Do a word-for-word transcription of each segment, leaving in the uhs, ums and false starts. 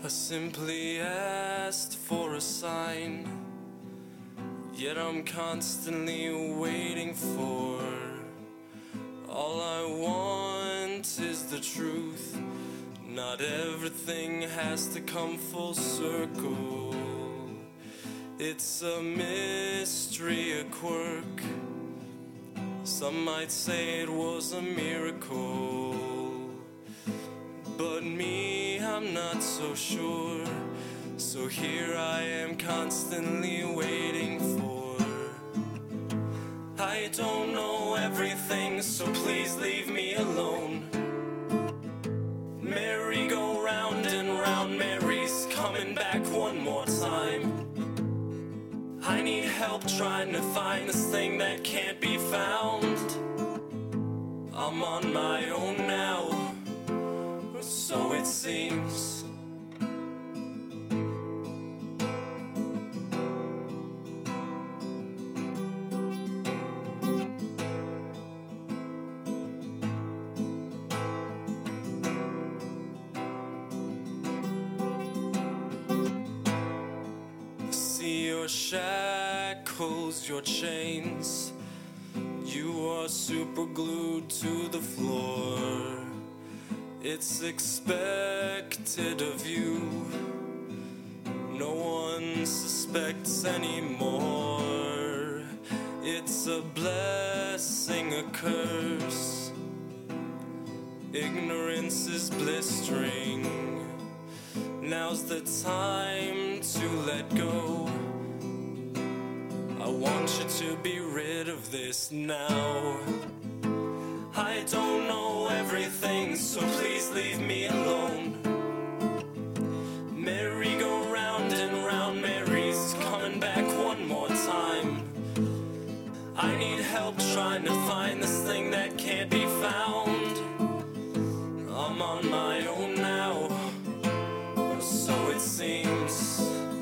I simply asked for a sign, yet I'm constantly waiting for. All I want is the truth. Not everything has to come full circle. It's a mystery, a quirk. Some might say it was a miracle, but me, I'm not so sure. So here I am constantly waiting for. I don't know everything, so please leave me alone. Merry go round and round, Mary's coming back one more time. I need help trying to find this thing that can't be found. I'm on my own now, so it seems. See your shackles, your chains. You are super glued to the floor. It's expected of you. No one suspects anymore. It's a blessing, a curse. Ignorance is blistering. Now's the time to let go. I want you to be rid of this now. I don't know everything, so please leave me alone. Merry go round and round, Mary's coming back one more time. I need help trying to find this thing that can't be found. I'm on my own now, so it seems.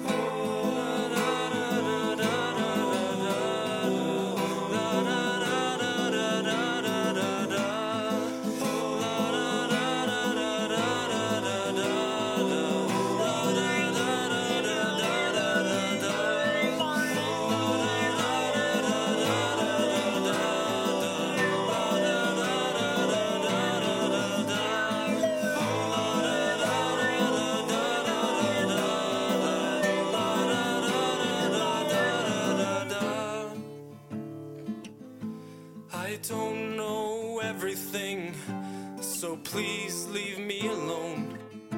I don't know everything, so please leave me alone.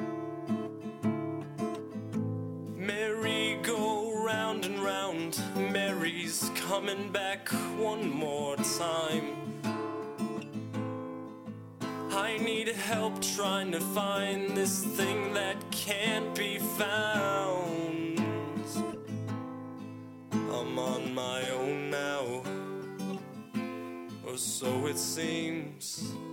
Merry go round and round, Mary's coming back one more time. I need help trying to find this thing that can't be found. I'm on my own now, or so it seems.